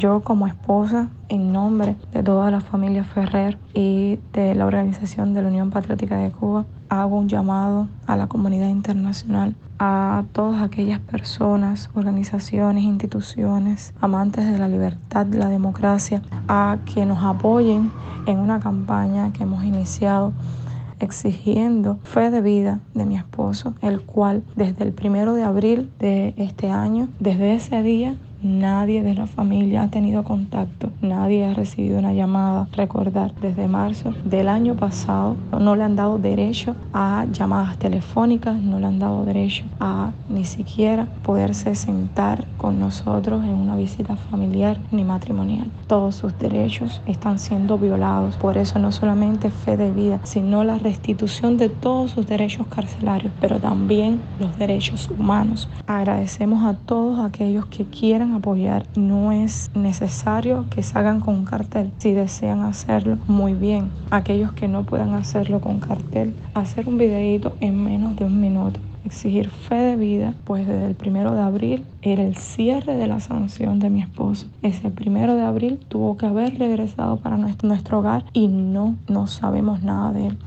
Yo como esposa, en nombre de toda la familia Ferrer y de la Organización de la Unión Patriótica de Cuba, hago un llamado a la comunidad internacional, a todas aquellas personas, organizaciones, instituciones, amantes de la libertad, de la democracia, a que nos apoyen en una campaña que hemos iniciado exigiendo fe de vida de mi esposo, el cual desde el 1 de abril de este año, desde ese día, nadie de la familia ha tenido contacto, nadie ha recibido una llamada. Recordar, desde marzo del año pasado no le han dado derecho a llamadas telefónicas, no le han dado derecho a ni siquiera poderse sentar con nosotros en una visita familiar ni matrimonial. Todos sus derechos están siendo violados. Por eso no solamente fe de vida, sino la restitución de todos sus derechos carcelarios, pero también los derechos humanos. Agradecemos a todos aquellos que quieran apoyar. No es necesario que salgan con un cartel. Si desean hacerlo, muy bien. Aquellos que no puedan hacerlo con cartel, hacer un videíto en menos de 1 minuto. Exigir fe de vida, pues desde el 1 de abril era el cierre de la sanción de mi esposo. Ese 1 de abril tuvo que haber regresado para nuestro hogar y no sabemos nada de él.